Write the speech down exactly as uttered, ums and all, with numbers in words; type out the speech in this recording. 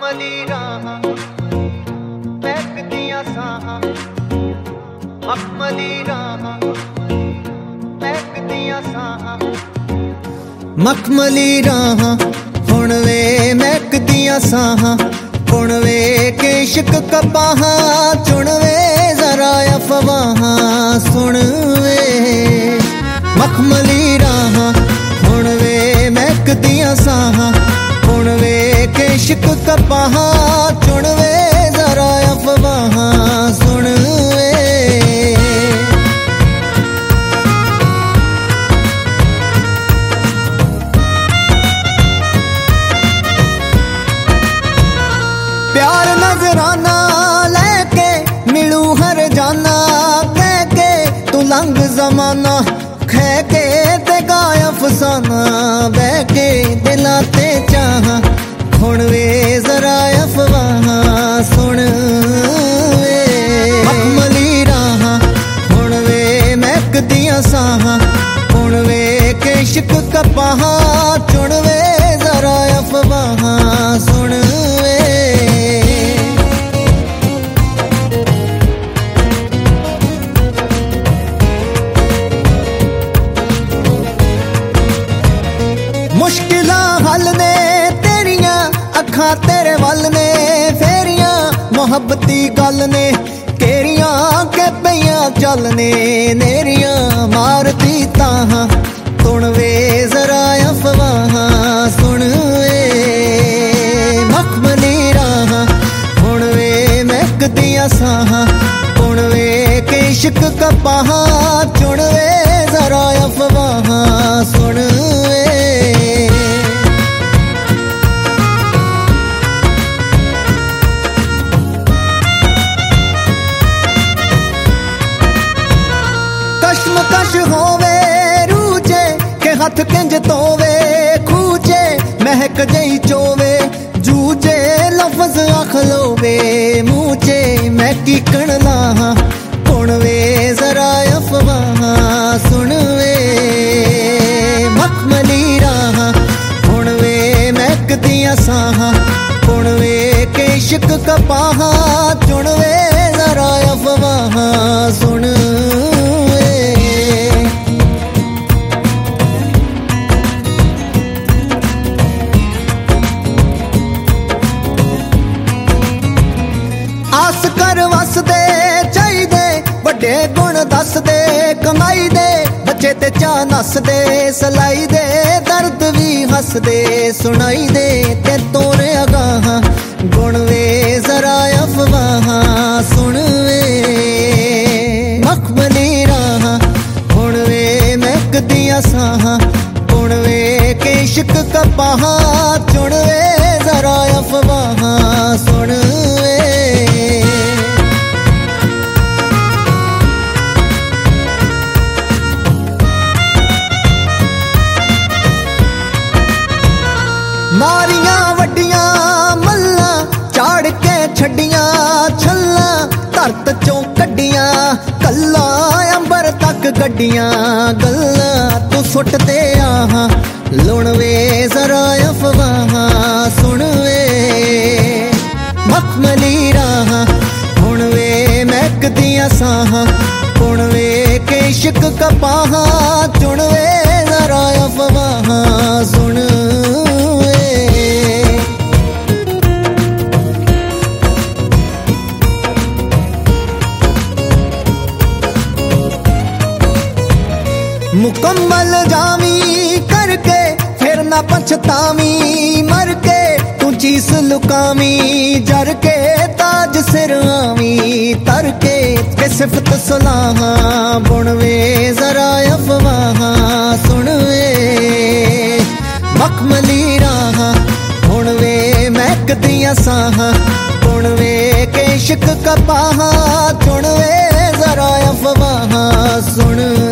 मखमली राहां महकदियां साहां, मखमली राहां महकदियां साहां, मखमली राहां हुण वे महकदियां साहां, हुण वे के इश्क कपाहां, चुन वे जरा अफवाहां सुन वे। मखमली राहां हुण वे महकदियां साहां, हुण वे के इश्क कपाहां, चुन वे जरा अफवाहां सुन वे। प्यार नजराना लेके मिलू हर जाना, कह के तू लंघ जमाना, खे के ते गाय अफसाना, बह के दिलां ते चाहां, हुण वे जरा अफवाहां सुन वे। मखमली राहां हुण वे महकदियां साहां, हुण वे के इश्क कपाहां, चुन वे जरा अफवाहां सुन वे। मुश्किलां हल ने तेरियां अखां तेरे वल ने, फेरियां मोहब्बती गल ने, केरियां के पईयां चलने, नेरियां मारदी ताहां, सुन वे जरा अफवाहां सुन वे। मखमली राहां हुण वे महकदियां साहां, हुण वे के इश्क कपाहां, चुन वे जरा अफवाहां सुन वे। कश्मकश होवे रूचे के हथ किंज तोवे, खूचे महक जई चोवे, जूचे लफ्ज अखलोवे, मूचे महकी कण लाहां, हुण वे जरा अफवाहां सुन वे। मखमली राहां हुण वे महकदियां साहां, हुण वे के इश्क कपाहां, चुन वे जरा अफवाहां सुन वे। आस कर वसदे चाहिदे बड़े गुण दस दे, कमाई दे बच्चे ते चा नस दे, सलाई दे दर्द भी हस दे, सुनाई दे ते तोरे अगाहां, गुण वे जरा अफवाहां सुन वे। मखमली राहां हुण वे महकदियां साहां, हुण वे के इश्क कपाहां, चुन वे जरा अफवाहां सुन वे। मारियां वड्डियां मल्लां चाड़ के छड्डियां छल्लां, धरत चों कड्डियां कल्लां, अंबर तक गड्डियां गल्लां, तू सुट दे आहां, लुण वे जरा अफवाहां सुन वे। मखमली राहां हुण वे महकदियां साहां, हुण वे के इश्क कपाहां, चुन वे जरा अफवाहां सुन वे। मुकम्मल जावी करके फिर ना पछतावी, मर के तू चीस लुकावी, जर के ताज सिर आवी, तर के के सिफत सलाहां, बुन वे जरा अफवाहां सुन वे। मखमली राहां हुण वे महकदियां साहां, हुण वे के इश्क कपाहां, चुन वे जरा अफवाहां सुन